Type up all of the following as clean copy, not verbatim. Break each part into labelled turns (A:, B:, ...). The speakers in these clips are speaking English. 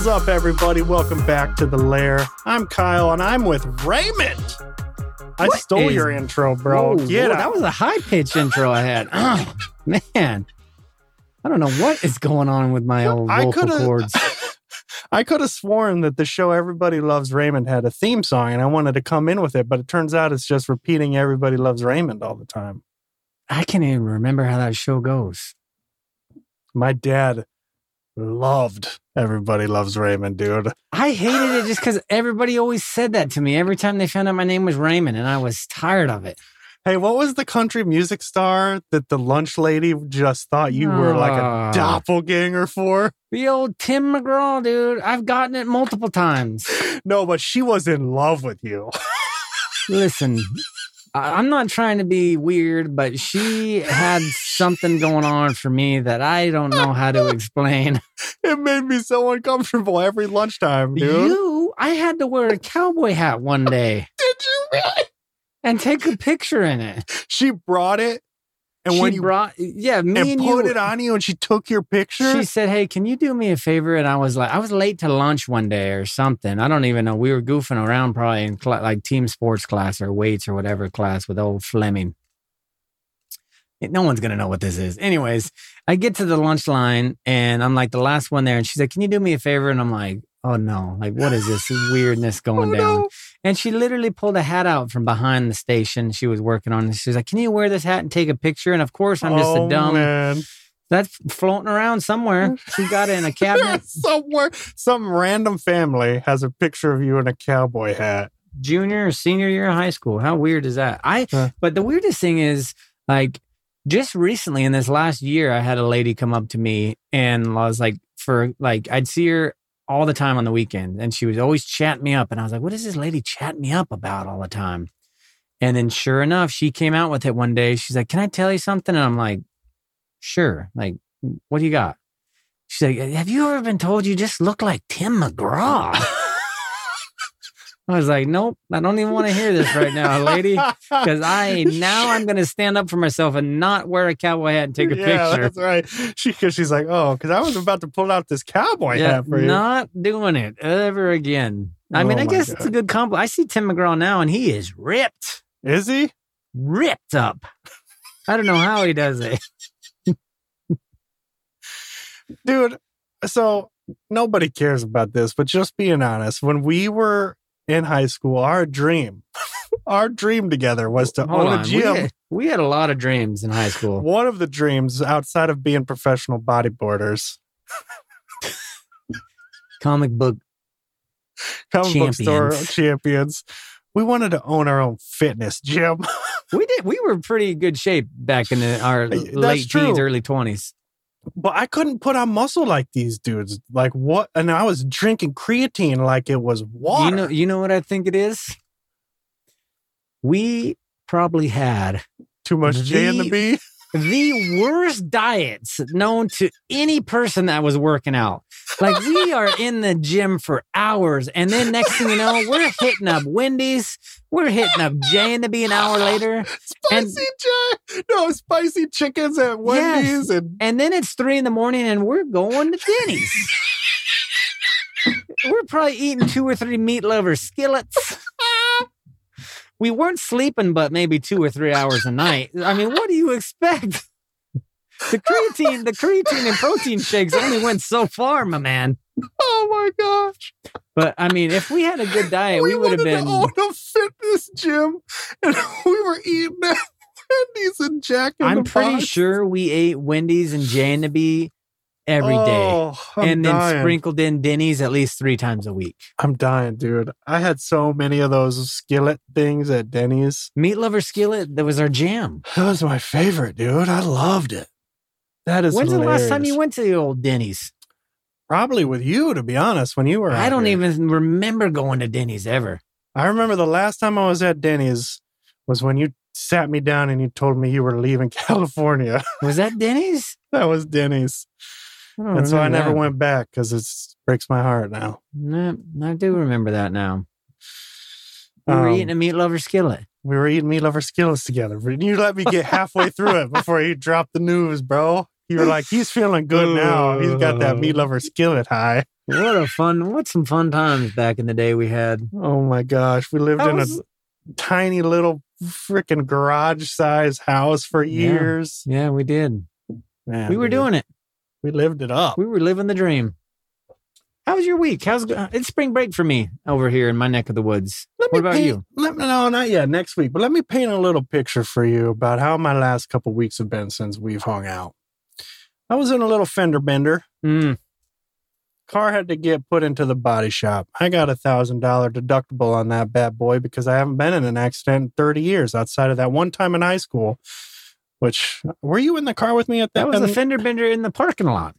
A: is up, everybody? Welcome back to The Lair. I'm Kyle, and I'm with Raymond. I stole your intro, bro.
B: That was a high-pitched intro I had. Oh, man. I don't know what is going on with my old vocal cords.
A: I could have sworn that the show Everybody Loves Raymond had a theme song, and I wanted to come in with it, but it turns out it's just repeating Everybody Loves Raymond all the time.
B: I can't even remember how that show goes.
A: My dad loved Everybody Loves Raymond, dude.
B: I hated it just because everybody always said that to me every time they found out my name was Raymond, and I was tired of it.
A: Hey, what was the country music star that the lunch lady just thought you were like a doppelganger for?
B: The old Tim McGraw, dude. I've gotten it multiple times.
A: No, but she was in love with you.
B: Listen, I'm not trying to be weird, but she had something going on for me that I don't know how to explain.
A: It made me so uncomfortable every lunchtime, dude.
B: I had to wear a cowboy hat one day.
A: Did you really?
B: And take a picture in it.
A: She brought it. And
B: me
A: and
B: and
A: put
B: you,
A: it on you, and she took your picture.
B: She said, "Hey, can you do me a favor?" And I was late to lunch one day or something. I don't even know. We were goofing around probably in like team sports class or weights or whatever class with old Fleming. No one's going to know what this is. Anyways, I get to the lunch line and I'm like the last one there. And she's like, "Can you do me a favor?" And I'm like, "Oh no, like what is this weirdness going down?"
A: No.
B: And she literally pulled a hat out from behind the station she was working on. And she's like, "Can you wear this hat and take a picture?" And of course, I'm just a dumb.
A: Man.
B: That's floating around somewhere. She got it in a cabinet.
A: Somewhere, some random family has a picture of you in a cowboy hat.
B: Junior or senior year of high school. How weird is that? But the weirdest thing is, like, just recently in this last year, I had a lady come up to me and I was like, I'd see her all the time on the weekend. And she was always chatting me up. And I was like, what is this lady chatting me up about all the time? And then sure enough, she came out with it one day. She's like, "Can I tell you something?" And I'm like, "Sure. Like, what do you got?" She's like, "Have you ever been told you just look like Tim McGraw?" I was like, "Nope, I don't even want to hear this right now, lady. Because I'm going to stand up for myself and not wear a cowboy hat and take a picture."
A: That's right. She's like, because I was about to pull out this cowboy hat for you.
B: Not doing it ever again. I mean, I guess it's a good compliment. I see Tim McGraw now and he is ripped.
A: Is he?
B: Ripped up. I don't know how he does it.
A: Dude, so nobody cares about this, but just being honest, when we were in high school, our dream together was to own a gym.
B: We had a lot of dreams in high school.
A: One of the dreams, outside of being professional bodyboarders,
B: comic book
A: store champions, we wanted to own our own fitness gym.
B: We did. We were pretty good shape back in our late teens, early 20s.
A: But I couldn't put on muscle like these dudes. Like what? And I was drinking creatine like it was water.
B: You know what I think it is? We probably had
A: too much J in the B.
B: The worst diets known to any person that was working out. Like, we are in the gym for hours, and then next thing you know, we're hitting up Wendy's. We're hitting up J and the B an hour later.
A: Spicy chickens at Wendy's.
B: Yes. And then it's 3 a.m. and we're going to Denny's. We're probably eating 2 or 3 meat lover skillets. We weren't sleeping but maybe 2 or 3 hours a night. I mean, what do you expect? The creatine and protein shakes only went so far, my man.
A: Oh my gosh.
B: But I mean, if we had a good diet, we would have been
A: own a fitness gym, and we were eating at Wendy's and Jack in the Box.
B: I'm pretty sure we ate Wendy's and J and the B every day. And then sprinkled in Denny's at least 3 times a week.
A: I'm dying, dude. I had so many of those skillet things at Denny's.
B: Meat lover skillet, that was our jam.
A: That was my favorite, dude. I loved it. That is
B: When's
A: hilarious.
B: the last time you went to the old Denny's?
A: Probably with you, to be honest, when you were out
B: I don't
A: here.
B: even remember going to Denny's ever.
A: I remember the last time I was at Denny's was when you sat me down and you told me you were leaving California.
B: Was that Denny's?
A: That was Denny's. And so I never went back because it breaks my heart now.
B: No, I do remember that now. We were eating a meat lover skillet.
A: We were eating meat lover skillets together. You let me get halfway through it before you dropped the news, bro. You were like, he's feeling good now. He's got that meat lover skillet high.
B: What some fun times back in the day we had.
A: Oh my gosh. We lived in a tiny little freaking garage size house for years.
B: Yeah, we did.
A: Man,
B: we were doing it.
A: We lived it up.
B: We were living the dream. How was your week? It's spring break for me over here in my neck of the woods. What about you?
A: No, not yet. Next week. But let me paint a little picture for you about how my last couple weeks have been since we've hung out. I was in a little fender bender. Car had to get put into the body shop. I got $1,000 deductible on that bad boy because I haven't been in an accident in 30 years outside of that one time in high school. Which, were you in the car with me at that?
B: That was a fender bender in the parking lot.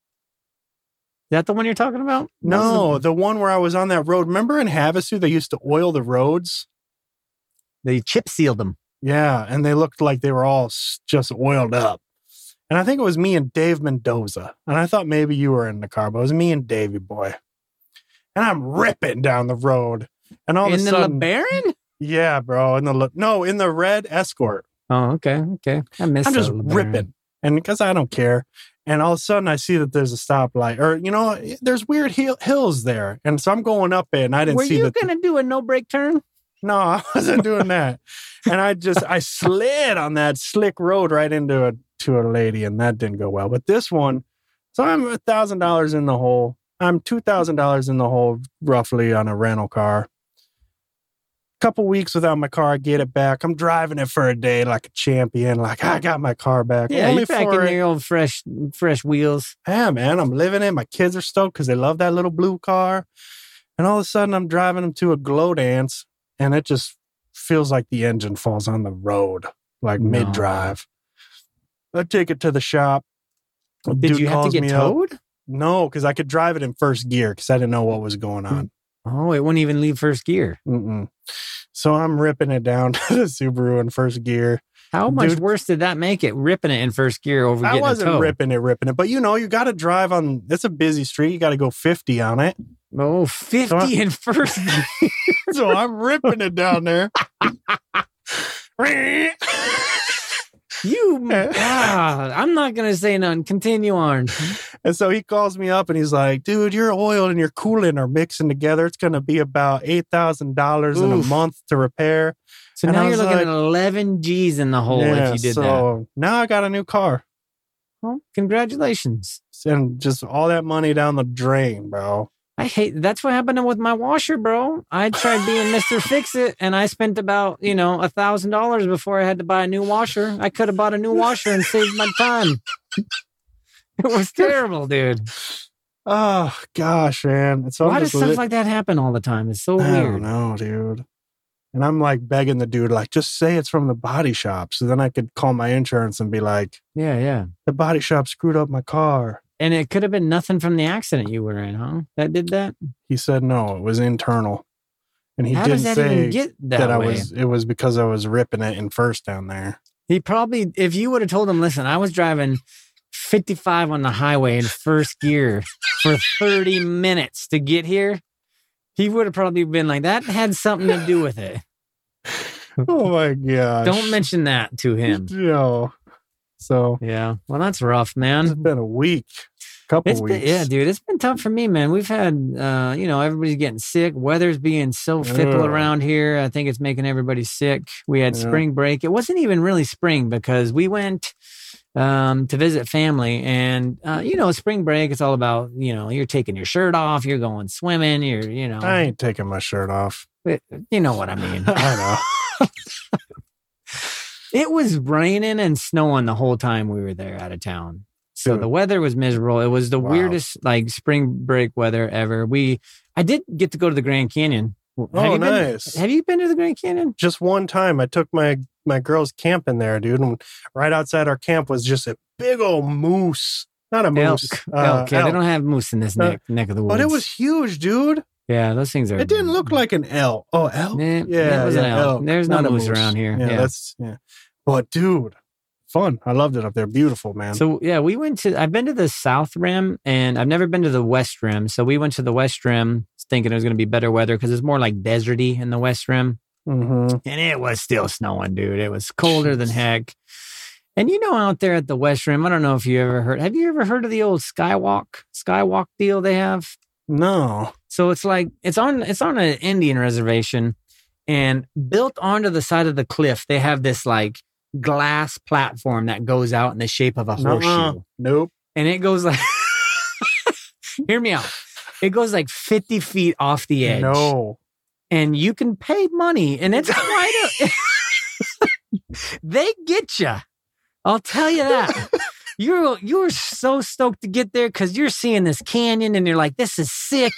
B: Is that the one you're talking about?
A: No, the one where I was on that road. Remember in Havasu, they used to oil the roads?
B: They chip sealed them.
A: Yeah, and they looked like they were all just oiled up. And I think it was me and Dave Mendoza. And I thought maybe you were in the car, but it was me and Davey boy. And I'm ripping down the road. And all of a sudden...
B: In the LeBaron?
A: Yeah, bro. In the red Escort.
B: Oh, okay. I'm
A: just ripping. And because I don't care. And all of a sudden I see that there's a stoplight. Or, there's weird hills there. And so I'm going up it and I didn't see that.
B: Were you going to do a no-brake turn?
A: No, I wasn't doing that. And I slid on that slick road right into a lady, and that didn't go well. But this one, so I'm $1,000 in the hole. I'm $2,000 in the hole, roughly, on a rental car. Couple weeks without my car, I get it back. I'm driving it for a day like a champion. Like, I got my car back.
B: Yeah, you're back in your old fresh wheels.
A: Yeah, man, I'm living it. My kids are stoked because they love that little blue car. And all of a sudden, I'm driving them to a glow dance, and it just feels like the engine falls on the road, like mid-drive. I take it to the shop.
B: Did you have to get towed?
A: No, because I could drive it in first gear because I didn't know what was going on.
B: Oh, it wouldn't even leave first gear.
A: So I'm ripping it down to the Subaru in first gear.
B: How much worse did that make it, ripping it in first gear over getting a tow? I
A: wasn't ripping it. But, you got to drive on, it's a busy street. You got to go 50 on it.
B: Oh, 50 in first gear.
A: So I'm ripping it down there.
B: I'm not going to say nothing. Continue on.
A: And so he calls me up and he's like, dude, your oil and your coolant are mixing together. It's going to be about $8,000 in a month to repair.
B: So now you're looking at 11 G's in the hole if you did that. So
A: now I got a new car.
B: Well, congratulations.
A: And just all that money down the drain, bro.
B: That's what happened with my washer, bro. I tried being Mr. Fix-It, and I spent about, $1,000 before I had to buy a new washer. I could have bought a new washer and saved my time. It was terrible, dude.
A: Oh, gosh, man.
B: Why does stuff like that happen all the time? It's so weird.
A: I don't know, dude. And I'm like begging the dude, like, just say it's from the body shop. So then I could call my insurance and be like,
B: yeah. The
A: body shop screwed up my car.
B: And it could have been nothing from the accident you were in, huh? That did that?
A: He said no, it was internal. And he
B: How
A: didn't
B: does that
A: say
B: even get that way?
A: it was because I was ripping it in first down there.
B: He probably, if you would have told him, listen, I was driving 55 on the highway in first gear for 30 minutes to get here, he would have probably been like, that had something to do with it.
A: Oh my gosh.
B: Don't mention that to him.
A: No. So
B: yeah, well, that's rough, man.
A: It's been a week, couple weeks.
B: Yeah, dude, it's been tough for me, man. We've had, everybody's getting sick. Weather's being so fickle around here. I think it's making everybody sick. We had spring break. It wasn't even really spring because we went to visit family, and spring break. It's all about you're taking your shirt off, you're going swimming,
A: I ain't taking my shirt off.
B: You know what I mean?
A: I know.
B: It was raining and snowing the whole time we were there out of town. So the weather was miserable. It was the weirdest spring break weather ever. I did get to go to the Grand Canyon.
A: Nice.
B: Have you been to the Grand Canyon?
A: Just one time. I took my girls camping there, dude. And right outside our camp was just a big old moose. Not a moose.
B: Elk. They don't have moose in this neck of the woods.
A: But it was huge, dude.
B: Yeah, those things are...
A: It didn't look like an elk. Oh, elk?
B: Yeah, it was an elk. There's no moose around here.
A: Yeah. But dude, fun. I loved it up there. Beautiful, man.
B: So yeah, I've been to the South Rim and I've never been to the West Rim. So we went to the West Rim thinking it was going to be better weather because it's more like deserty in the West Rim.
A: Mm-hmm.
B: And it was still snowing, dude. It was colder than heck. And out there at the West Rim, I don't know if you ever heard. Have you ever heard of the old Skywalk deal they have?
A: No.
B: So it's like it's on an Indian reservation, and built onto the side of the cliff, they have this like glass platform that goes out in the shape of a horseshoe.
A: Nope.
B: And it goes like, hear me out. It goes like 50 feet off the edge.
A: No.
B: And you can pay money, and it's quite they get you. I'll tell you that. You're so stoked to get there because you're seeing this canyon and you're like, this is sick.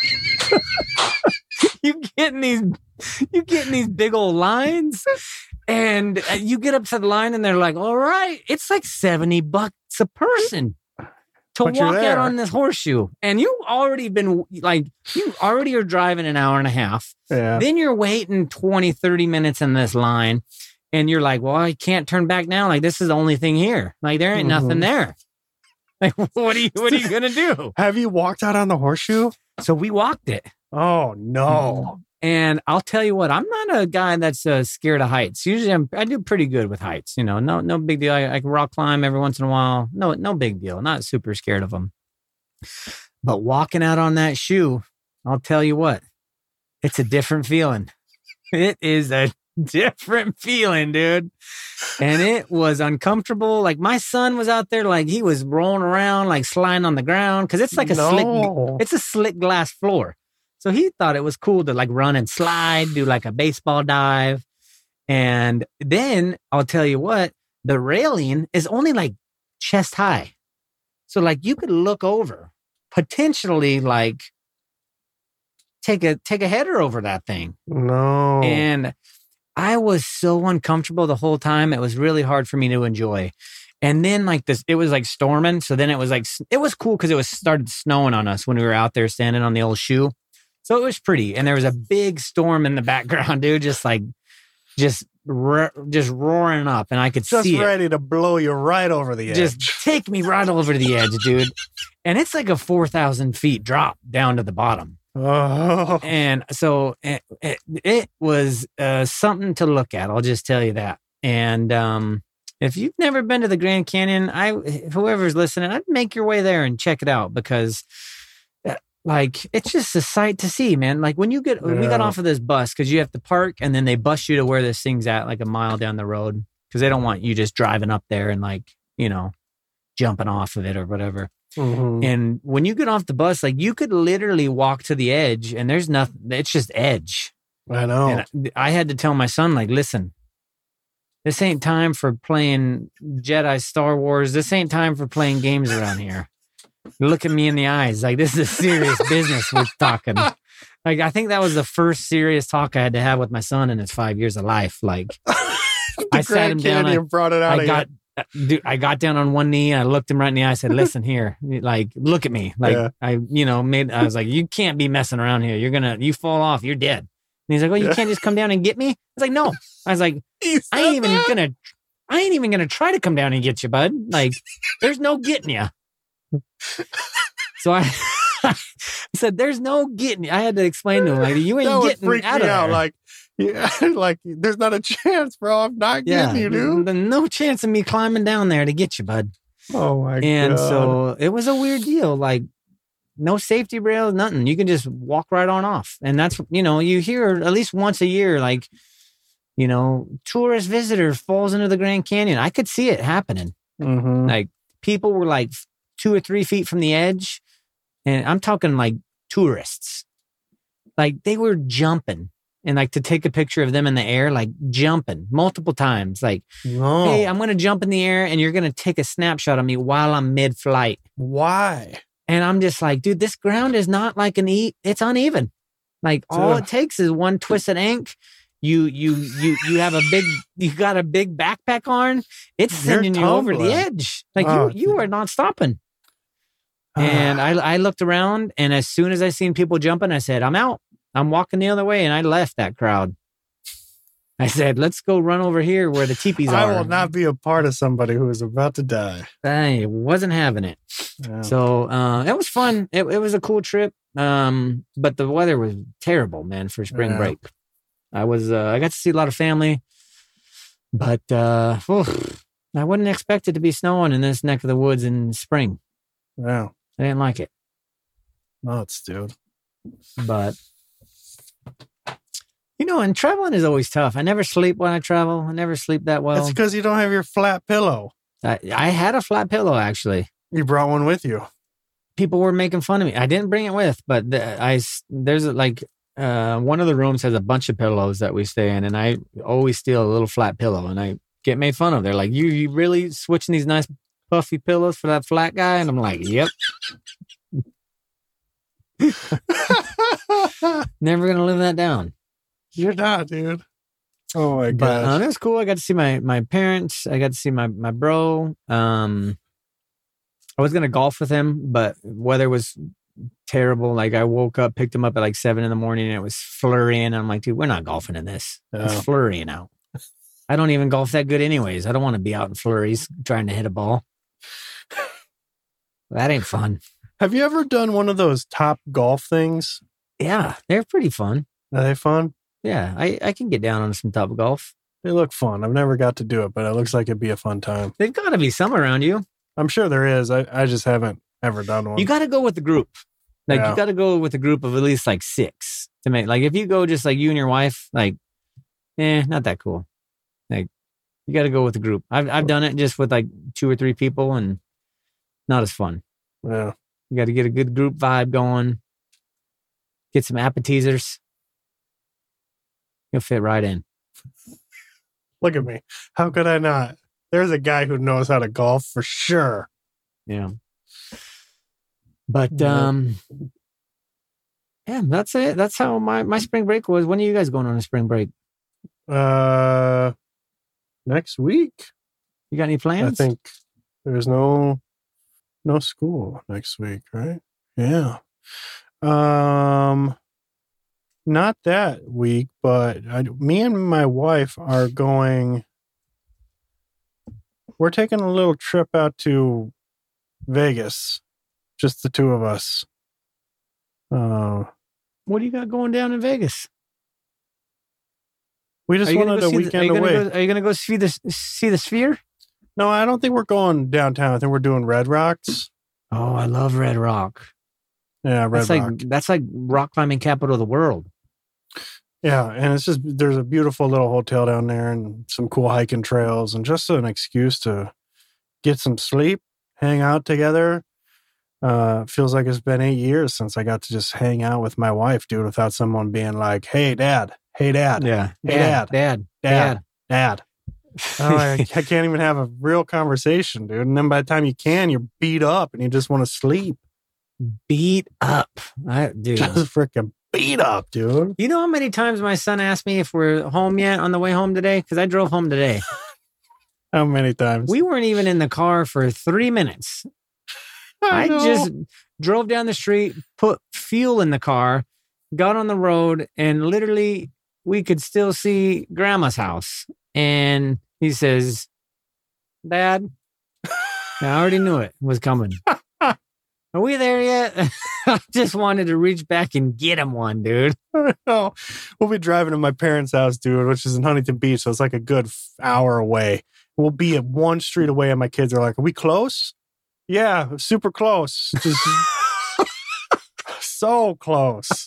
B: you getting these big old lines, and you get up to the line and they're like, all right, it's like $70 a person to walk out on this horseshoe. And you already are driving an hour and a half.
A: Yeah.
B: Then you're waiting 20, 30 minutes in this line. And you're like, well, I can't turn back now. Like, this is the only thing here. Like, there ain't nothing there. Like, what are you going to do?
A: Have you walked out on the horseshoe?
B: So we walked it.
A: Oh, no.
B: And I'll tell you what, I'm not a guy that's scared of heights. Usually I do pretty good with heights. You know, no big deal. I can rock climb every once in a while. No big deal. Not super scared of them. But walking out on that shoe, I'll tell you what, it's a different feeling. It is a different feeling, dude. And it was uncomfortable. Like, my son was out there, like, he was rolling around, like sliding on the ground, because it's like a slick glass floor. So he thought it was cool to like run and slide, do like a baseball dive. And then I'll tell you what, the railing is only like chest high. So like you could look over, potentially like take a header over that thing.
A: No.
B: And I was so uncomfortable the whole time. It was really hard for me to enjoy. And then like this, it was like storming. So then it was cool because it started snowing on us when we were out there standing on the old shoe. So it was pretty. And there was a big storm in the background, dude, just roaring up. And I could see it.
A: Just ready to blow you right over the edge.
B: Just take me right over the edge, dude. And it's like a 4,000 feet drop down to the bottom.
A: Oh.
B: And so it was something to look at. I'll just tell you that. And if you've never been to the Grand Canyon, whoever's listening, I'd make your way there and check it out, because like it's just a sight to see, man. Like when we got off of this bus, because you have to park and then they bus you to where this thing's at, like a mile down the road, because they don't want you just driving up there and like, you know, jumping off of it or whatever.
A: Mm-hmm.
B: And when you get off the bus, like you could literally walk to the edge and there's nothing. It's just edge.
A: I know.
B: And I had to tell my son, like, listen, this ain't time for playing Jedi Star Wars. This ain't time for playing games around here. Look at me in the eyes. Like, this is serious business we're talking. Like, I think that was the first serious talk I had to have with my son in his 5 years of life. Like, I sat him down. I got down on one knee and I looked him right in the eye. I said, listen here, like, look at me. Like, yeah. I was like, you can't be messing around here. You fall off, you're dead. And he's like, well, you can't just come down and get me? I was like, no. I was like, I ain't even gonna try to come down and get you, bud. Like, there's no getting you. So I said, there's no getting you. I had to explain to him, like, you ain't getting out of there.
A: Like, yeah, like there's not a chance, bro. I'm not getting you, dude.
B: No chance of me climbing down there to get you, bud.
A: Oh my God.
B: And so it was a weird deal. Like, no safety rails, nothing. You can just walk right on off. And that's, you hear at least once a year, like, tourist visitor falls into the Grand Canyon. I could see it happening.
A: Mm-hmm.
B: Like, people were like 2 or 3 feet from the edge. And I'm talking like tourists. Like, they were jumping. And like to take a picture of them in the air, like jumping multiple times. Like, hey, I'm going to jump in the air and you're going to take a snapshot of me while I'm mid-flight.
A: Why?
B: And I'm just like, dude, this ground is not like it's uneven. Like, all it takes is one twisted ankle. You have you got a big backpack on. It's sending you over the edge. Like, you are not stopping. And I looked around, and as soon as I seen people jumping, I said, I'm out. I'm walking the other way, and I left that crowd. I said, let's go run over here where the teepees are.
A: I will not be a part of somebody who is about to die.
B: I wasn't having it. Yeah. So it was fun. It was a cool trip. But the weather was terrible, man, for spring break. I got to see a lot of family, but I wouldn't expect it to be snowing in this neck of the woods in spring.
A: Wow.
B: I didn't like it.
A: nuts, dude.
B: But, and traveling is always tough. I never sleep when I travel. I never sleep that well.
A: That's because you don't have your flat pillow.
B: I had a flat pillow, actually.
A: You brought one with you.
B: People were making fun of me. I didn't bring it with, but there's one of the rooms has a bunch of pillows that we stay in, and I always steal a little flat pillow, and I get made fun of. They're like, you really switching these nice puffy pillows for that flat guy? And I'm like, yep. Never going to live that down.
A: You're not, dude. Oh my god!
B: But that's cool. I got to see my parents. I got to see my bro. I was gonna golf with him, but weather was terrible. Like I woke up, picked him up at like 7 a.m, and it was flurrying. I'm like, dude, we're not golfing in this. It's flurrying out. I don't even golf that good, anyways. I don't want to be out in flurries trying to hit a ball. That ain't fun.
A: Have you ever done one of those Top Golf things?
B: Yeah, they're pretty fun.
A: Are they fun?
B: Yeah, I can get down on some Top Golf.
A: They look fun. I've never got to do it, but it looks like it'd be a fun time.
B: There's got to be some around you.
A: I'm sure there is. I just haven't ever done one.
B: You got to go with the group. You got to go with a group of at least like 6 to make. Like if you go just like you and your wife, like, not that cool. Like you got to go with the group. I've done it just with like 2 or 3 people, and not as fun.
A: Yeah,
B: you got to get a good group vibe going. Get some appetizers. You'll fit right in.
A: Look at me. How could I not? There's a guy who knows how to golf for sure.
B: Yeah. But, yeah, that's it. That's how my spring break was. When are you guys going on a spring break?
A: Next week.
B: You got any plans?
A: I think there's no school next week, right? Yeah. Not that week, but me and my wife are going. We're taking a little trip out to Vegas, just the 2 of us.
B: What do you got going down in Vegas?
A: We just wanted a weekend away.
B: Are you going to go see the Sphere?
A: No, I don't think we're going downtown. I think we're doing Red Rocks.
B: Oh, I love Red Rock.
A: Yeah, Red Rock.
B: That's like rock climbing capital of the world.
A: Yeah, and it's just, there's a beautiful little hotel down there and some cool hiking trails and just an excuse to get some sleep, hang out together. Feels like it's been 8 years since I got to just hang out with my wife, dude, without someone being like, hey, Dad. Hey, Dad.
B: Yeah.
A: Hey, Dad.
B: Dad.
A: Oh, I can't even have a real conversation, dude. And then by the time you can, you're beat up and you just want to sleep.
B: Beat up. Dude.
A: Just freaking beat up, dude.
B: You know how many times my son asked me if we're home yet on the way home today? Because I drove home today.
A: How many times?
B: We weren't even in the car for 3 minutes. I just drove down the street, put fuel in the car, got on the road, and literally we could still see Grandma's house. And he says, Dad, I already knew it was coming. Are we there yet? I just wanted to reach back and get him one, dude.
A: We'll be driving to my parents' house, dude, which is in Huntington Beach. So it's like a good hour away. We'll be at 1 street away, and my kids are like, are we close? Yeah, super close. Just so close.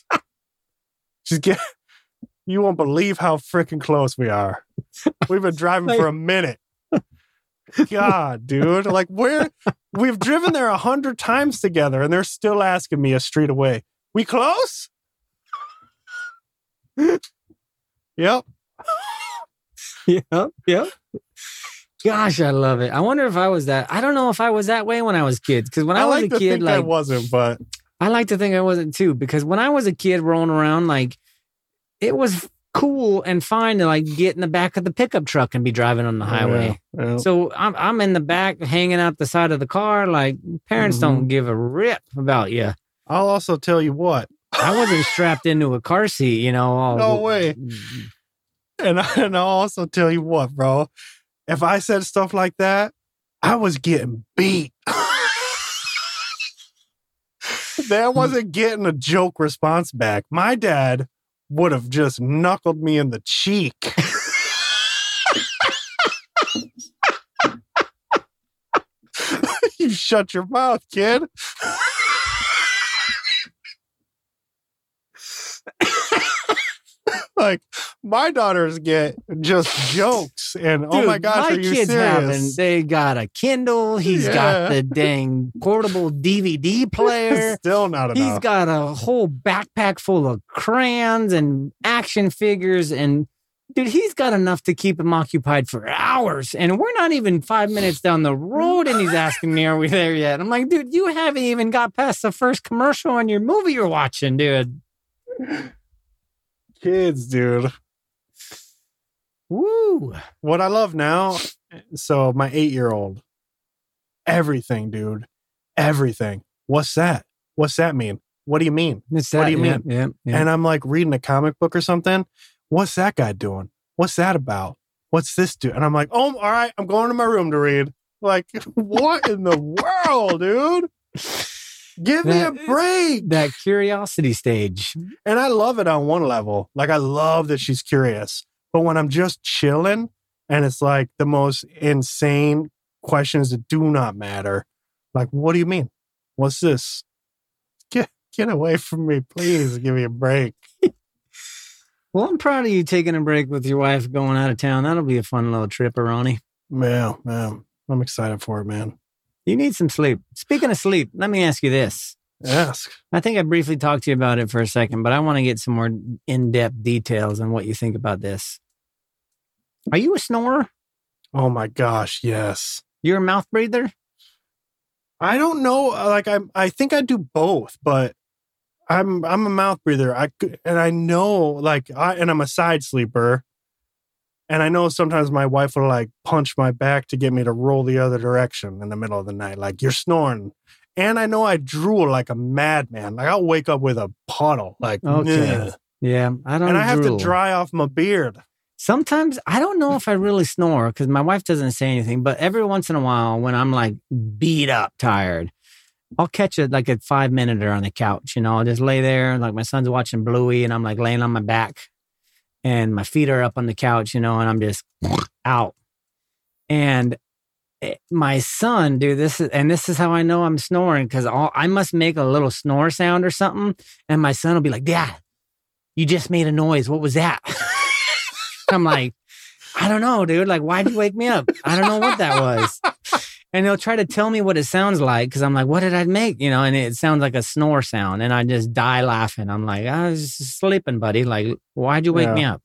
A: You won't believe how freaking close we are. We've been driving for a minute. God, dude. Like, we've driven there 100 times together, and they're still asking me a street away. We close? Yep.
B: Yep. Gosh, I love it. I wonder if I was that. I don't know if I was that way when I was a kid. Because when I was a kid,
A: I wasn't, but
B: I like to think I wasn't too. Because when I was a kid rolling around, like, it was cool and fine to like get in the back of the pickup truck and be driving on the highway. Yeah. So I'm in the back hanging out the side of the car. Like, parents don't give a rip about you.
A: I'll also tell you what.
B: I wasn't strapped into a car seat, you know.
A: No way. And I'll also tell you what, bro. If I said stuff like that, I was getting beat. That wasn't getting a joke response back. My dad would have just knuckled me in the cheek. You shut your mouth, kid. Like, my daughters get just jokes and,
B: Dude,
A: oh my gosh,
B: my
A: are you
B: kids
A: serious?
B: they got a Kindle. He's got the dang portable DVD player.
A: Still not enough.
B: He's got a whole backpack full of crayons and action figures. And dude, he's got enough to keep him occupied for hours. And we're not even 5 minutes down the road and he's asking me, are we there yet? I'm like, dude, you haven't even got past the first commercial on your movie you're watching, dude.
A: Kids, dude.
B: Woo.
A: What I love now, so my 8-year-old, everything, dude. Everything. What's that? What's that mean? What do you mean? What do you mean?
B: Yeah.
A: And I'm like reading a comic book or something. What's that guy doing? What's that about? What's this do? And I'm like, oh, all right, I'm going to my room to read. Like, what in the world, dude? Give me a break.
B: That curiosity stage.
A: And I love it on one level. Like, I love that she's curious. But when I'm just chilling and it's like the most insane questions that do not matter. Like, what do you mean? What's this? Get away from me, please. Give me a break.
B: Well, I'm proud of you taking a break with your wife going out of town. That'll be a fun little trip, Ronnie.
A: Man, I'm excited for it, man.
B: You need some sleep. Speaking of sleep, let me ask you this.
A: Ask.
B: I think I briefly talked to you about it for a second, but I want to get some more in-depth details on what you think about this. Are you a snorer?
A: Oh my gosh, yes.
B: You're a mouth breather?
A: I don't know. Like, I think I do both, but I'm a mouth breather. I know, like, and I'm a side sleeper. And I know sometimes my wife will like punch my back to get me to roll the other direction in the middle of the night. Like, you're snoring. And I know I drool like a madman. Like, I'll wake up with a puddle. Like,
B: okay. Yeah, I don't.
A: And I have
B: drool.
A: to dry off my beard.
B: Sometimes I don't know if I really snore because my wife doesn't say anything. But every once in a while, when I'm like beat up, tired, I'll catch it like a 5-minute on the couch. You know, I'll just lay there. Like, my son's watching Bluey and I'm like laying on my back. And my feet are up on the couch, you know, and I'm just out. And my son, dude, this is how I know I'm snoring, because I must make a little snore sound or something. And my son will be like, Dad, you just made a noise. What was that? I'm like, I don't know, dude. Like, why'd you wake me up? I don't know what that was. And he'll try to tell me what it sounds like, because I'm like, what did I make? You know, and it sounds like a snore sound. And I just die laughing. I'm like, I was just sleeping, buddy. Like, why'd you wake me up?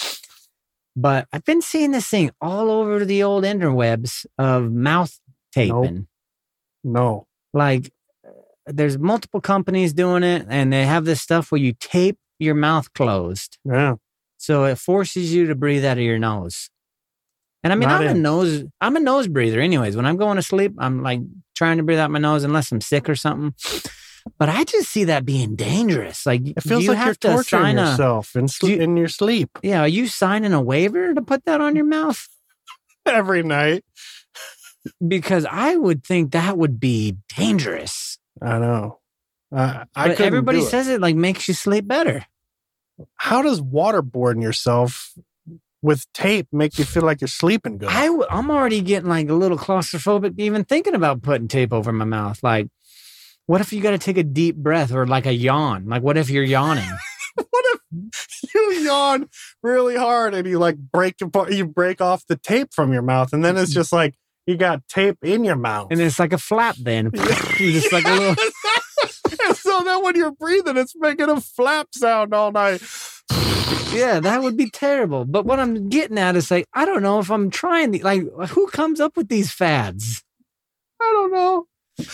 B: But I've been seeing this thing all over the old interwebs of mouth taping.
A: No.
B: Like, there's multiple companies doing it, and they have this stuff where you tape your mouth closed.
A: Yeah.
B: So it forces you to breathe out of your nose. And I mean, I'm a nose breather anyways. When I'm going to sleep, I'm like trying to breathe out my nose unless I'm sick or something. But I just see that being dangerous. Like,
A: it feels like you're torturing yourself in your sleep.
B: Yeah. Are you signing a waiver to put that on your mouth?
A: Every night.
B: Because I would think that would be dangerous.
A: I know.
B: But everybody says it like makes you sleep better.
A: How does waterboarding yourself with tape make you feel like you're sleeping good?
B: I'm already getting like a little claustrophobic even thinking about putting tape over my mouth. Like, what if you got to take a deep breath or like a yawn? Like, what if you're yawning?
A: What if you yawn really hard and you like break off the tape from your mouth, and then it's just like you got tape in your mouth,
B: and it's like a flap. Then you just like a little.
A: And so then when you're breathing, it's making a flap sound all night.
B: Yeah, that would be terrible. But what I'm getting at is like, I don't know if I'm trying. Like, who comes up with these fads?
A: I don't know.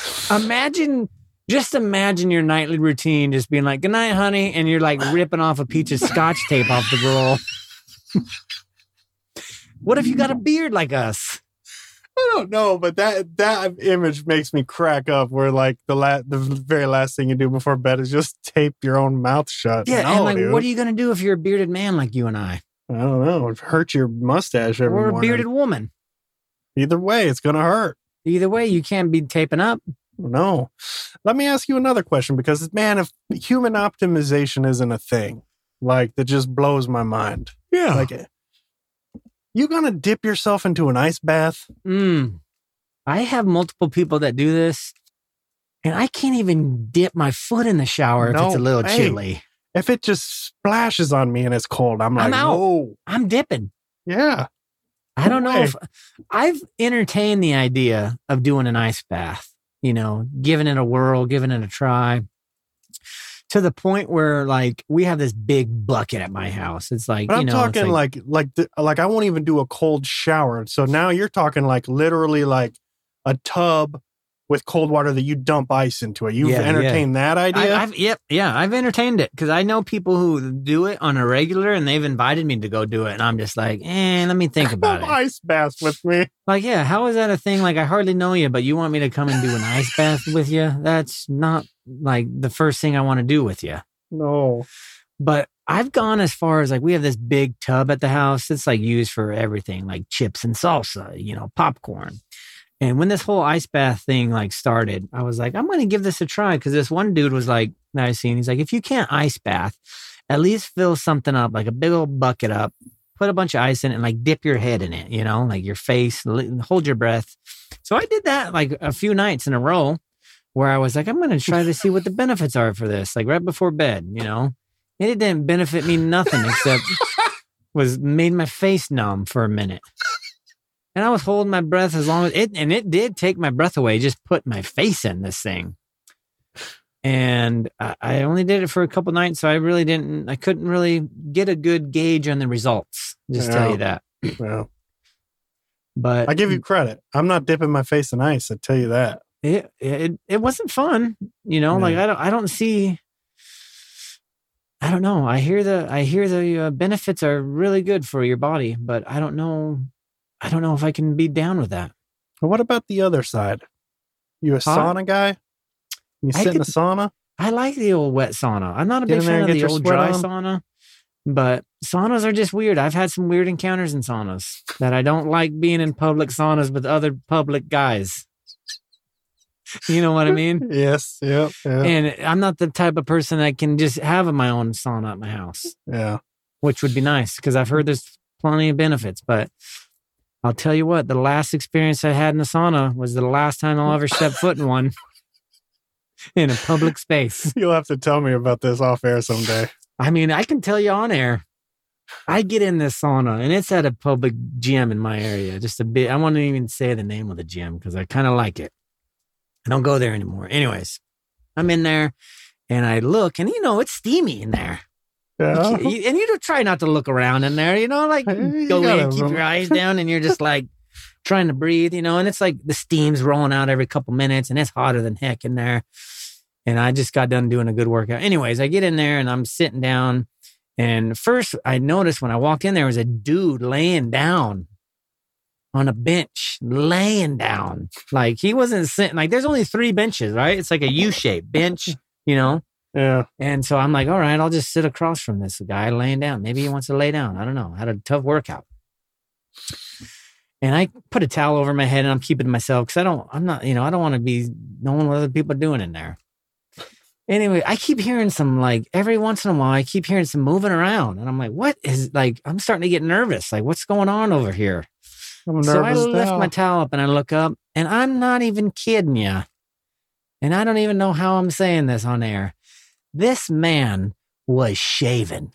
B: Just imagine your nightly routine just being like, good night, honey. And you're like ripping off a piece of scotch tape off the roll. What if you got a beard like us?
A: I don't know, but that image makes me crack up where like the very last thing you do before bed is just tape your own mouth shut.
B: Yeah, and like, dude, what are you going to do if you're a bearded man like you and I?
A: I don't know. It hurts your mustache every morning.
B: Or a bearded woman.
A: Either way, it's going to hurt.
B: Either way, you can't be taping up.
A: No. Let me ask you another question, because, man, if human optimization isn't a thing, like, that just blows my mind.
B: Yeah.
A: Like, you going to dip yourself into an ice bath?
B: I have multiple people that do this, and I can't even dip my foot in the shower if it's a little chilly.
A: if it just splashes on me and it's cold, I'm like,
B: out.
A: no.
B: I'm dipping.
A: Yeah.
B: I don't know if I've entertained the idea of doing an ice bath, giving it a whirl, giving it a try, to the point where like we have this big bucket at my house. It's like,
A: but I'm talking like I won't even do a cold shower. So now you're talking like literally like a tub with cold water that you dump ice into it. You've entertained that idea?
B: I've entertained it because I know people who do it on a regular and they've invited me to go do it. And I'm just like, let me think about it.
A: Ice bath with me.
B: Like, yeah, how is that a thing? Like, I hardly know you, but you want me to come and do an ice bath with you? That's not like the first thing I want to do with you.
A: No.
B: But I've gone as far as like, we have this big tub at the house. It's like used for everything, like chips and salsa, popcorn. And when this whole ice bath thing like started, I was like, I'm going to give this a try. Cause this one dude was like, that I seen, he's like, if you can't ice bath, at least fill something up, like a big old bucket up, put a bunch of ice in it and like dip your head in it, like your face, hold your breath. So I did that like a few nights in a row where I was like, I'm going to try to see what the benefits are for this, like right before bed, And it didn't benefit me nothing except made my face numb for a minute. And I was holding my breath as long as it did take my breath away, just put my face in this thing. And I only did it for a couple nights. So I couldn't really get a good gauge on the results. Just tell you that.
A: Yeah.
B: But
A: I give you credit. I'm not dipping my face in ice. I tell you that.
B: It wasn't fun. Like I don't see, I don't know. I hear the benefits are really good for your body, but I don't know if I can be down with that.
A: Well, what about the other side? You a sauna guy? You sit in the sauna?
B: I like the old wet sauna. I'm not a big fan of the old dry sauna, but saunas are just weird. I've had some weird encounters in saunas that I don't like being in public saunas with other public guys. You know what I mean?
A: Yes. Yep. Yeah.
B: And I'm not the type of person that can just have my own sauna at my house.
A: Yeah.
B: Which would be nice because I've heard there's plenty of benefits, but I'll tell you what, the last experience I had in a sauna was the last time I'll ever step foot in one in a public space.
A: You'll have to tell me about this off air someday.
B: I mean, I can tell you on air. I get in this sauna and it's at a public gym in my area. Just a bit. I won't even say the name of the gym because I kind of like it. I don't go there anymore. Anyways, I'm in there and I look and it's steamy in there.
A: Yeah.
B: And you try not to look around in there, like go in, keep your eyes down, and you're just like trying to breathe, and it's like the steam's rolling out every couple minutes and it's hotter than heck in there. And I just got done doing a good workout. Anyways, I get in there and I'm sitting down. And first I noticed when I walked in, there was a dude laying down on a bench, laying down. Like he wasn't sitting, like there's only 3 benches, right? It's like a U-shaped bench,
A: Yeah.
B: And so I'm like, all right, I'll just sit across from this guy laying down. Maybe he wants to lay down. I don't know. I had a tough workout. And I put a towel over my head and I'm keeping to myself because I don't want to be knowing what other people are doing in there. Anyway, I keep hearing some, like every once in a while, I keep hearing some moving around. And I'm like, what is, like, I'm starting to get nervous. Like, what's going on over here? So I lift my towel up and I look up and I'm not even kidding you. And I don't even know how I'm saying this on air. This man was shaven.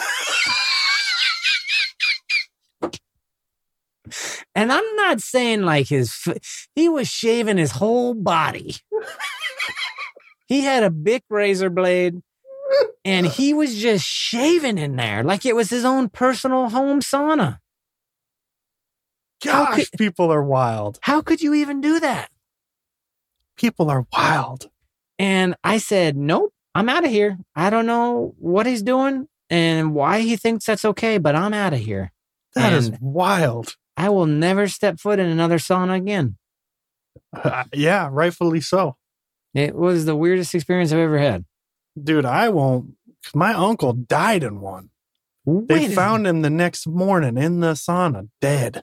B: And I'm not saying like he was shaving his whole body. He had a big razor blade and he was just shaving in there like it was his own personal home sauna.
A: Gosh, people are wild.
B: How could you even do that?
A: People are wild.
B: And I said, nope, I'm out of here. I don't know what he's doing and why he thinks that's okay, but I'm out of here.
A: That is wild.
B: I will never step foot in another sauna again.
A: Yeah, rightfully so.
B: It was the weirdest experience I've ever had.
A: Dude, I won't. My uncle died in one. They found him the next morning in the sauna, dead.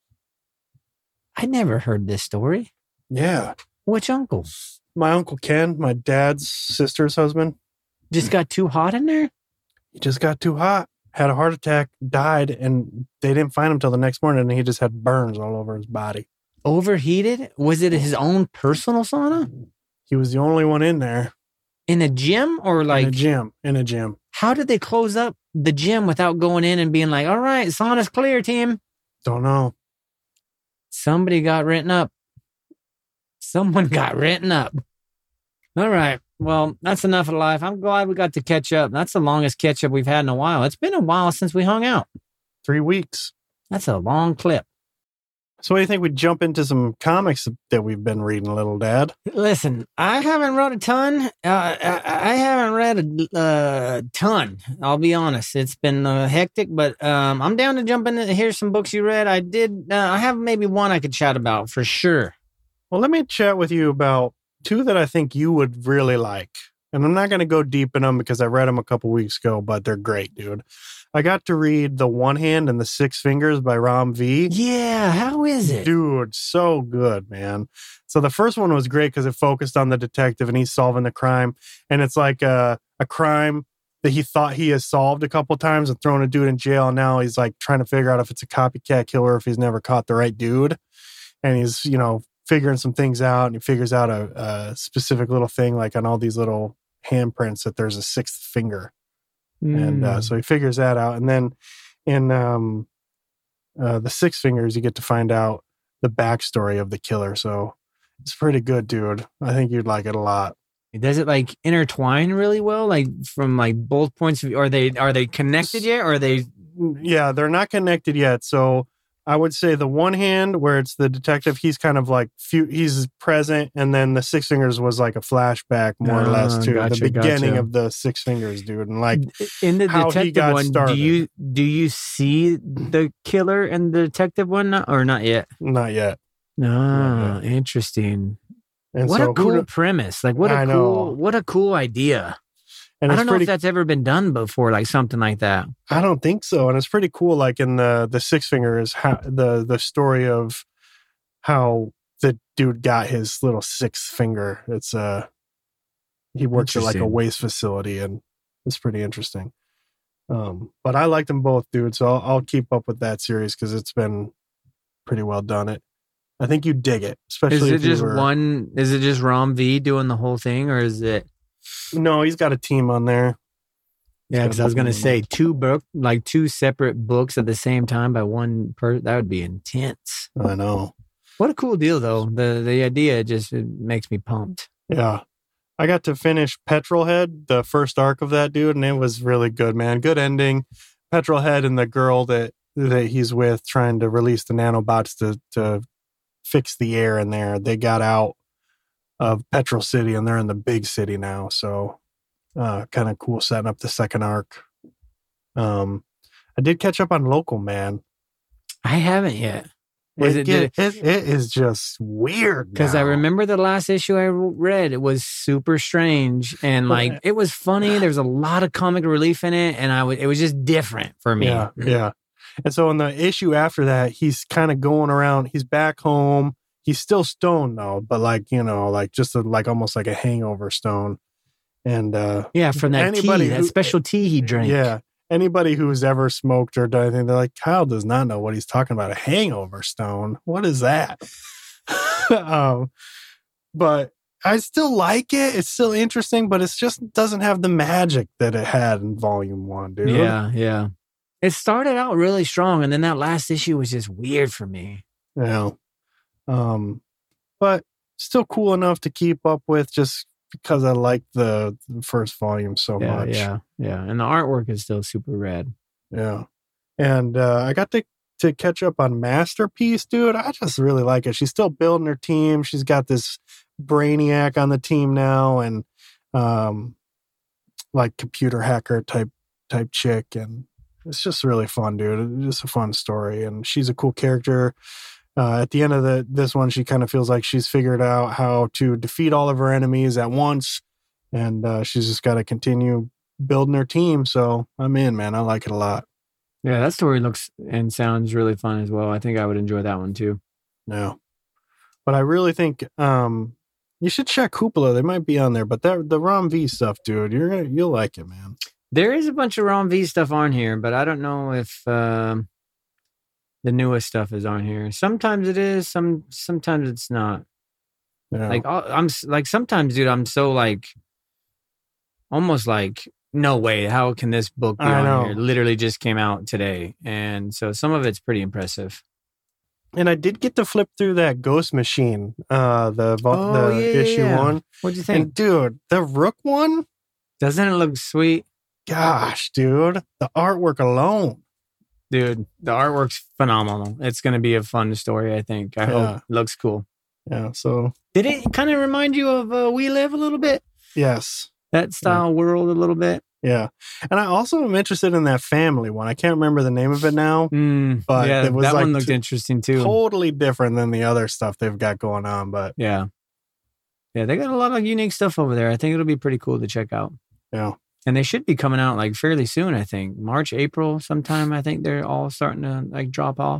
B: I never heard this story.
A: Yeah.
B: Which uncle?
A: My Uncle Ken, my dad's sister's husband.
B: Just got too hot in there?
A: He just got too hot, had a heart attack, died, and they didn't find him till the next morning, and he just had burns all over his body.
B: Overheated? Was it his own personal sauna?
A: He was the only one in there.
B: In a gym or like...
A: In a gym.
B: how did they close up the gym without going in and being like, all right, sauna's clear, team?
A: Don't know.
B: Somebody got written up. Someone got written up. All right. Well, that's enough of life. I'm glad we got to catch up. That's the longest catch up we've had in a while. It's been a while since we hung out.
A: 3 weeks.
B: That's a long clip.
A: So what do you think we jump into some comics that we've been reading, little dad?
B: Listen, I haven't read a ton. I haven't read a ton. I'll be honest. It's been hectic, but I'm down to jump in and hear some books you read. I have maybe one I could chat about for sure.
A: Well, let me chat with you about 2 that I think you would really like. And I'm not going to go deep in them because I read them a couple weeks ago, but they're great, dude. I got to read The One Hand and the Six Fingers by Ram V.
B: Yeah, how is it?
A: Dude, so good, man. So the first one was great because it focused on the detective and he's solving the crime. And it's like a crime that he thought he has solved a couple times and thrown a dude in jail. And now he's like trying to figure out if it's a copycat killer, if he's never caught the right dude. And he's, figuring some things out, and he figures out a specific little thing, like on all these little handprints, that there's a sixth finger. And so he figures that out. And then in the Six Fingers, you get to find out the backstory of the killer. So it's pretty good, dude. I think you'd like it a lot.
B: Does it like intertwine really well? Like from like both points of view? Are they connected yet? Or are they?
A: Yeah, they're not connected yet. So I would say The One Hand, where it's the detective, he's kind of like he's present, and then the Six Fingers was like a flashback, more or less, to the beginning of the Six Fingers, dude, and like
B: in the
A: how he
B: detective
A: got
B: one.
A: started.
B: Do you see the killer in the detective one, or not yet?
A: Not yet.
B: No, interesting.
A: And
B: what
A: so
B: a cool premise! Like what a cool idea. And I don't know if that's ever been done before, like something like that.
A: I don't think so. And it's pretty cool. Like in the Six Fingers, the story of how the dude got his little sixth finger. It's he works at like a waste facility, and it's pretty interesting. But I like them both, dude. So I'll keep up with that series because it's been pretty well done. I think you dig it, especially.
B: Is it just Ram V doing the whole thing, or is it?
A: No, he's got a team on there.
B: Yeah, because I was going to say two separate books at the same time by one person. That would be intense.
A: I know.
B: What a cool deal, though. The idea just makes me pumped.
A: Yeah. I got to finish Petrolhead, the first arc of that, dude, and it was really good, man. Good ending. Petrolhead and the girl that he's with trying to release the nanobots to fix the air in there. They got out of Petrol City, and they're in the big city now. So kind of cool setting up the second arc. I did catch up on Local Man.
B: I haven't yet.
A: It is just weird
B: because I remember the last issue I read. It was super strange and like it was funny. There was a lot of comic relief in it, and it was just different for me.
A: Yeah. And so in the issue after that, he's kind of going around. He's back home. He's still stoned though, but like just almost like a hangover stone. And
B: from that special tea he drank.
A: Yeah. Anybody who's ever smoked or done anything, they're like, Kyle does not know what he's talking about. A hangover stone. What is that? But I still like it. It's still interesting, but it just doesn't have the magic that it had in volume 1, dude.
B: Yeah. It started out really strong, and then that last issue was just weird for me.
A: Yeah. But still cool enough to keep up with just because I like the first volume so much.
B: Yeah. And the artwork is still super rad.
A: Yeah. And I got to catch up on Masterpiece, dude. I just really like it. She's still building her team. She's got this brainiac on the team now, and like computer hacker type chick, and it's just really fun, dude. It's just a fun story, and she's a cool character. At the end of this one, she kind of feels like she's figured out how to defeat all of her enemies at once, and she's just got to continue building her team. So I'm in, man. I like it a lot.
B: Yeah, that story looks and sounds really fun as well. I think I would enjoy that one too.
A: Yeah, but I really think you should check Hoopla. They might be on there, but the Ram V stuff, dude, you'll like it, man.
B: There is a bunch of Ram V stuff on here, but I don't know if the newest stuff is on here. Sometimes it is, sometimes it's not.
A: Yeah.
B: Like I'm like sometimes, dude, I'm so like almost like no way. How can this book be
A: I
B: on
A: know.
B: here? It literally just came out today. And so some of it's pretty impressive.
A: And I did get to flip through that Ghost Machine, the issue 1.
B: What'd you think?
A: And dude, the Rook one?
B: Doesn't it look sweet?
A: Gosh, dude. The artwork alone.
B: Dude, the artwork's phenomenal. It's going to be a fun story, I think. I hope. It looks cool.
A: Yeah, so...
B: Did it kind of remind you of We Live a little bit?
A: Yes.
B: That style world a little bit?
A: Yeah. And I also am interested in that family one. I can't remember the name of it now. But
B: yeah,
A: it was
B: that
A: like
B: one looked interesting too.
A: Totally different than the other stuff they've got going on. But
B: yeah, they got a lot of unique stuff over there. I think it'll be pretty cool to check out.
A: Yeah.
B: And they should be coming out like fairly soon, I think. March, April sometime. I think they're all starting to like drop out.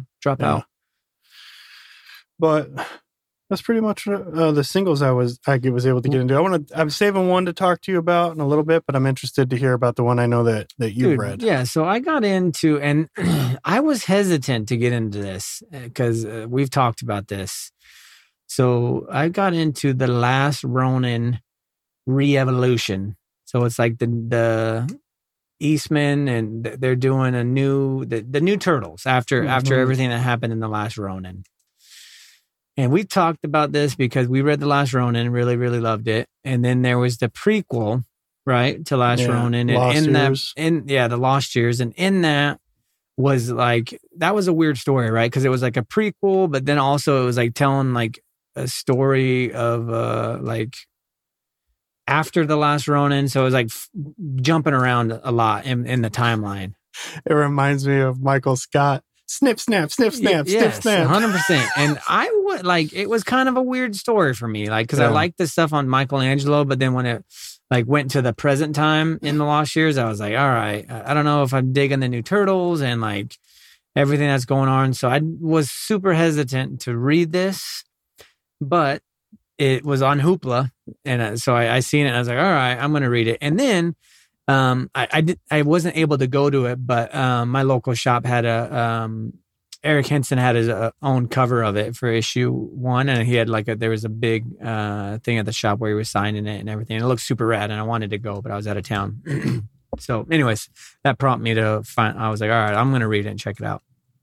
A: But that's pretty much the singles I was able to get into. I'm saving one to talk to you about in a little bit, but I'm interested to hear about the one I know that you've read.
B: Yeah, so I got into, and I was hesitant to get into this because we've talked about this. So I got into The Last Ronin Re-Evolution. So it's like the Eastman, and they're doing the new Turtles after everything that happened in The Last Ronin. And we talked about this because we read The Last Ronin, really, really loved it. And then there was the prequel, right, to Last Ronin. And The Lost Years. And in that was like, that was a weird story, right? Because it was like a prequel, but then also it was like telling like a story of like after The Last Ronin. So it was like jumping around a lot in the timeline.
A: It reminds me of Michael Scott. Snip, snap, snip, snap, snip, snap.
B: 100%. And I would like, it was kind of a weird story for me, like, because I liked the stuff on Michelangelo, but then when it like went to the present time in The Lost Years, I was like, all right, I don't know if I'm digging the new Turtles and like everything that's going on. So I was super hesitant to read this, but it was on Hoopla. And so I seen it and I was like, all right, I'm going to read it. And then I wasn't able to go to it, but my local shop had Eric Henson had his own cover of it for issue 1, and he had like there was a big thing at the shop where he was signing it and everything. It looked super rad, and I wanted to go, but I was out of town. So, anyways, that prompted me to find. I was like, all right, I'm gonna read it and check it out.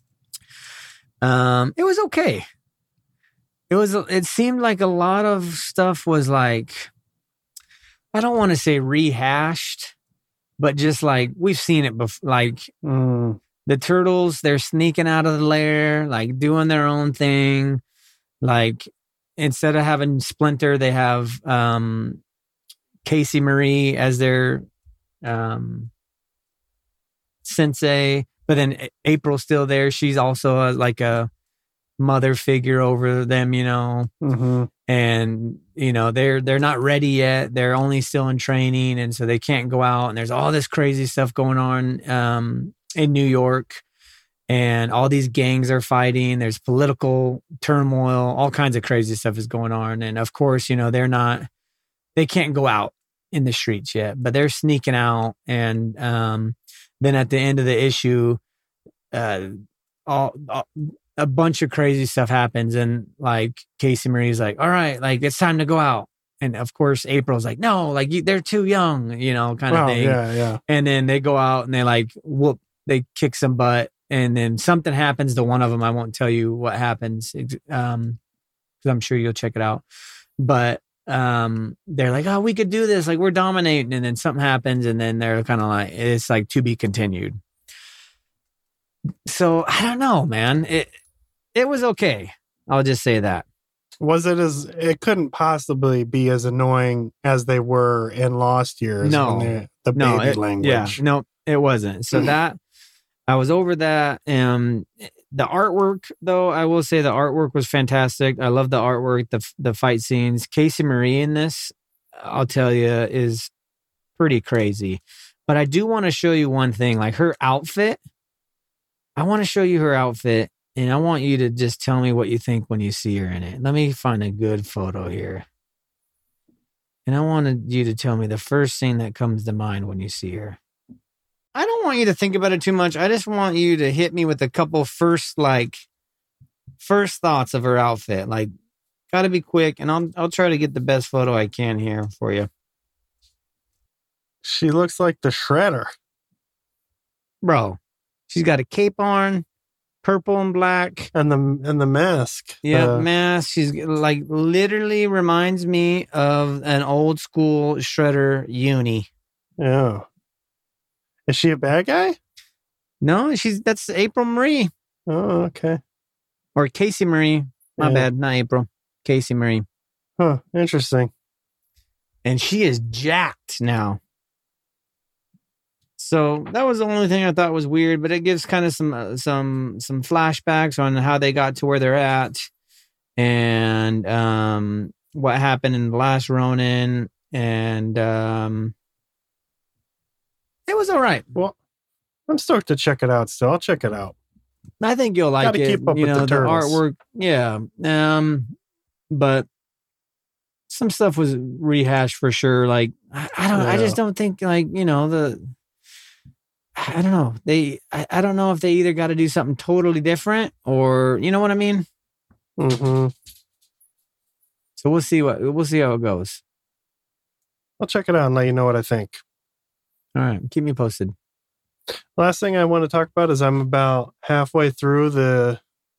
B: It was okay. It seemed like a lot of stuff was like, I don't want to say rehashed, but just like we've seen it before. Like the Turtles, they're sneaking out of the lair, like doing their own thing. Like instead of having Splinter, they have Casey Marie as their sensei. But then April's still there. She's also like a mother figure over them, you know. Mm-hmm. And you know they're not ready yet. They're only still in training, and so they can't go out. And there's all this crazy stuff going on in New York, and all these gangs are fighting. There's political turmoil. All kinds of crazy stuff is going on. And of course, you know they can't go out in the streets yet, but they're sneaking out. And then at the end of the issue, a bunch of crazy stuff happens, and like Casey Marie's like, all right, like it's time to go out. And of course, April's like, no, like they're too young, you know, kind of thing. Yeah. And then they go out and they like they kick some butt, and then something happens to one of them. I won't tell you what happens, because I'm sure you'll check it out. But they're like, oh, we could do this, like we're dominating, and then something happens, and then they're kind of like, it's like to be continued. So I don't know, man. It was okay. I'll just say that.
A: Was it it couldn't possibly be as annoying as they were in Lost Years?
B: No,
A: the baby language.
B: Yeah, no, it wasn't. So that I was over that. The artwork, though, I will say the artwork was fantastic. I love the artwork, the fight scenes. Casey Marie in this, I'll tell you, is pretty crazy. But I do want to show you one thing, like her outfit. I want to show you her outfit, and I want you to just tell me what you think when you see her in it. Let me find a good photo here. And I wanted you to tell me the first thing that comes to mind when you see her. I don't want you to think about it too much. I just want you to hit me with a couple first thoughts of her outfit. Like, gotta be quick, and I'll try to get the best photo I can here for you.
A: She looks like the Shredder.
B: Bro, she's got a cape on, purple and black.
A: And the mask.
B: Yeah, mask. She's like literally reminds me of an old school Shredder uni.
A: Yeah. Is she a bad guy?
B: No, that's April Marie.
A: Oh, okay.
B: Or Casey Marie. My bad, not April. Casey Marie.
A: Huh, interesting.
B: And she is jacked now. So that was the only thing I thought was weird, but it gives kind of some flashbacks on how they got to where they're at, and what happened in the last Ronin, and it was all right.
A: Well, I'm stoked to check it out. Still, I'll check it out.
B: I think you'll like it.
A: Keep up with the turtles.
B: Artwork, yeah. But some stuff was rehashed for sure. Like I just don't think like I don't know. I don't know if they either got to do something totally different or you know what I mean.
A: Mm-hmm.
B: So we'll see how it goes.
A: I'll check it out and let you know what I think.
B: All right, keep me posted.
A: Last thing I want to talk about is I'm about halfway through the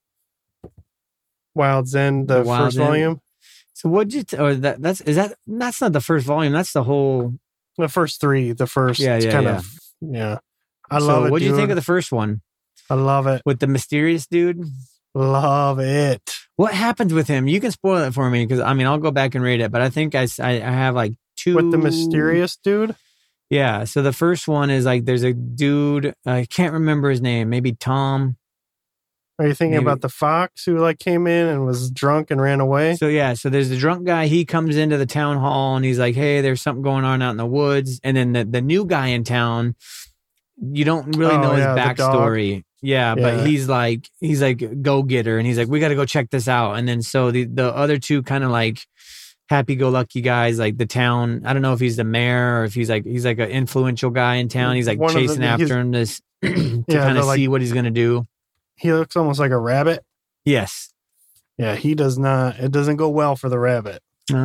A: Wild's End, the first volume.
B: So what'd you? That's not the first volume. That's the whole.
A: The first three. The first Yeah. I love it.
B: What do you think of the first one?
A: I love it.
B: With the mysterious dude?
A: Love it.
B: What happens with him? You can spoil it for me because I'll go back and read it, but I think I have like two.
A: With the mysterious dude?
B: Yeah. So the first one is like there's a dude, I can't remember his name, maybe Tom.
A: Are you thinking about the fox who like came in and was drunk and ran away?
B: So yeah, so there's the drunk guy. He comes into the town hall and he's like, "Hey, there's something going on out in the woods." And then the new guy in town, you don't really know his backstory. Yeah, but he's like go getter, and he's like, "We got to go check this out." And then so the other two kind of like happy go lucky guys, like the town. I don't know if he's the mayor or if he's like an influential guy in town. He's like chasing after him to kind of see what he's gonna do.
A: He looks almost like a rabbit.
B: Yes.
A: Yeah, he does not. It doesn't go well for the rabbit.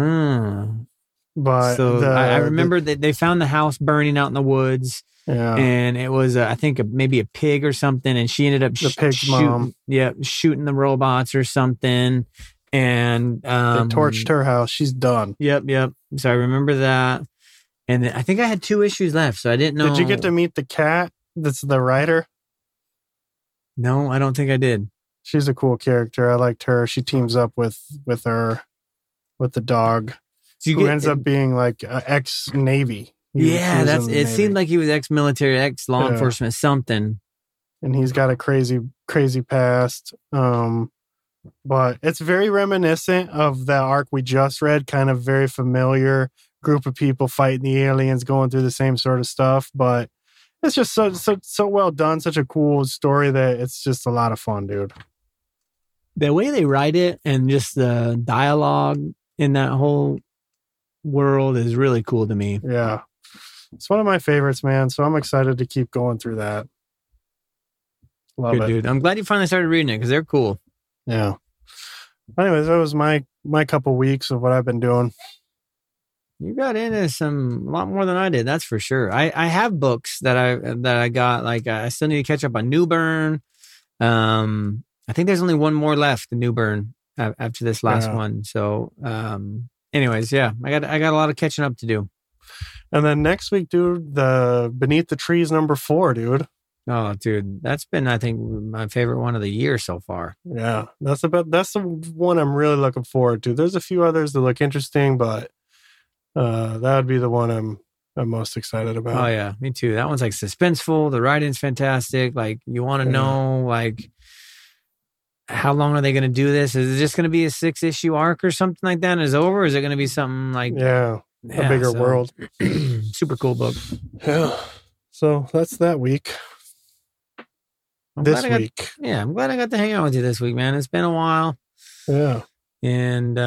A: But
B: so I remember that they found the house burning out in the woods.
A: Yeah,
B: and it was I think maybe a pig or something, and she ended up
A: the pig's mom.
B: Yeah, shooting the robots or something, and they
A: torched her house. She's done.
B: Yep. So I remember that, and I think I had 2 issues left, so I didn't know.
A: Did you get to meet the cat? That's the writer.
B: No, I don't think I did.
A: She's a cool character. I liked her. She teams up with the dog, who ends up being like ex-Navy.
B: Yeah, it seemed like he was ex-military, ex-law enforcement, something.
A: And he's got a crazy, crazy past. But it's very reminiscent of the arc we just read, kind of very familiar group of people fighting the aliens, going through the same sort of stuff. But it's just so well done, such a cool story that it's just a lot of fun, dude.
B: The way they write it and just the dialogue in that whole world is really cool to me.
A: Yeah. It's one of my favorites, man. So I'm excited to keep going through that. Love it.
B: Dude. I'm glad you finally started reading it because they're cool.
A: Yeah. Anyways, that was my couple weeks of what I've been doing.
B: You got into a lot more than I did. That's for sure. I have books that I got. Like I still need to catch up on New Bern. I think there's only one more left, the New Bern, after this last one. So, anyways, yeah, I got a lot of catching up to do.
A: And then next week, dude, the Beneath the Trees #4, dude.
B: Oh, dude, that's been, I think, my favorite one of the year so far.
A: Yeah, that's the one I'm really looking forward to. There's a few others that look interesting, but that would be the one I'm most excited about.
B: Oh yeah, me too. That one's like suspenseful. The writing's fantastic. Like you want to know, like, how long are they going to do this? Is it just going to be a 6-issue arc or something like that and it's over? Or is it going to be something like
A: a bigger world?
B: Super cool book.
A: Yeah. So that's that week. This week.
B: I'm glad I got to hang out with you this week, man. It's been a while.
A: Yeah.
B: And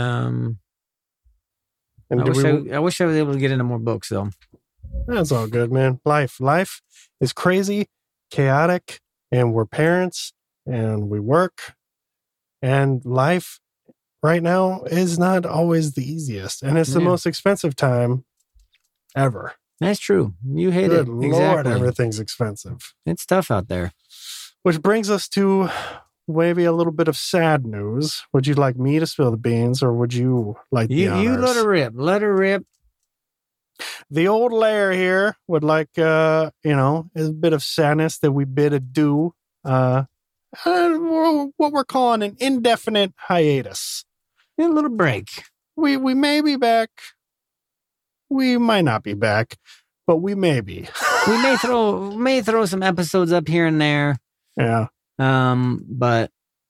B: I wish I was able to get into more books though.
A: That's all good, man. Life is crazy, chaotic, and we're parents and we work. And life right now is not always the easiest. And it's the most expensive time ever.
B: That's true. You hate
A: Good
B: it.
A: Lord,
B: Exactly.
A: everything's expensive.
B: It's tough out there.
A: Which brings us to maybe a little bit of sad news. Would you like me to spill the beans, or would you like the honors?
B: You let her rip. Let her rip.
A: The old Lair here would like, a bit of sadness that we bid adieu. What we're calling an indefinite hiatus.
B: A little break.
A: We may be back. We might not be back, but we may be.
B: We may throw some episodes up here and there.
A: Yeah.
B: But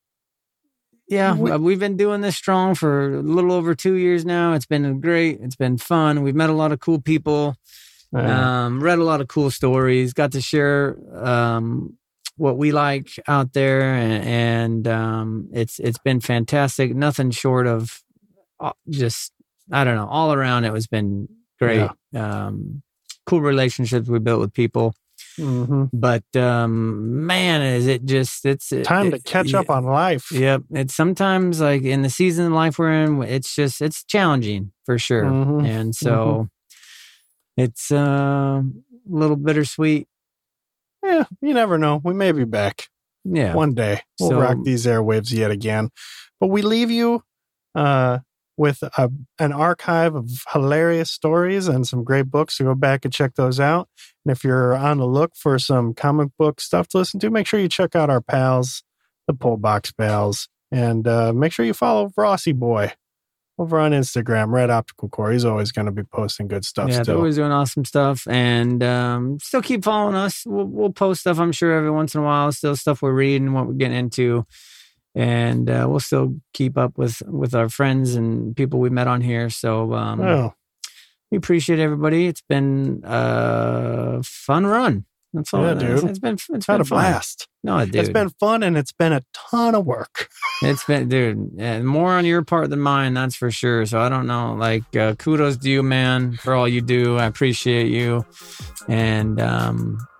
B: yeah, we've been doing this strong for a little over 2 years now. It's been great. It's been fun. We've met a lot of cool people. Read a lot of cool stories. Got to share what we like out there, and it's been fantastic. Nothing short of just, I don't know, all around it has been great. Yeah. Cool relationships we built with people. Mm-hmm. But man, it's
A: time to catch up on life.
B: Yep. It's sometimes like in the season of life we're in, it's challenging for sure. Mm-hmm. And so it's a little bittersweet.
A: Yeah, you never know. We may be back.
B: Yeah.
A: One day we'll rock these airwaves yet again. But we leave you with an archive of hilarious stories and some great books, so go back and check those out. And if you're on the look for some comic book stuff to listen to, make sure you check out our pals, the Pullbox Pals, and make sure you follow Rossi Boy over on Instagram, Red Optical Core. He's always going to be posting good stuff.
B: Yeah, they're always doing awesome stuff. And still keep following us. We'll post stuff, I'm sure, every once in a while. Still stuff we're reading, what we're getting into. And we'll still keep up with our friends and people we met on here. So we appreciate everybody. It's been a fun run. That's all.
A: Yeah, dude.
B: It's been
A: a blast.
B: No, dude.
A: It's been fun, and it's been a ton of work.
B: It's been, dude, more on your part than mine, that's for sure. So I don't know. Like, kudos to you, man, for all you do. I appreciate you. And I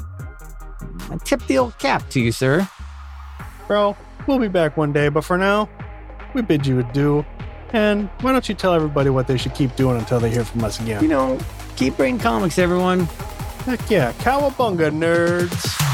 B: tip the old cap to you, sir.
A: Bro, we'll be back one day, but for now, we bid you adieu. And why don't you tell everybody what they should keep doing until they hear from us again?
B: Keep reading comics, everyone.
A: Heck yeah. Cowabunga, nerds.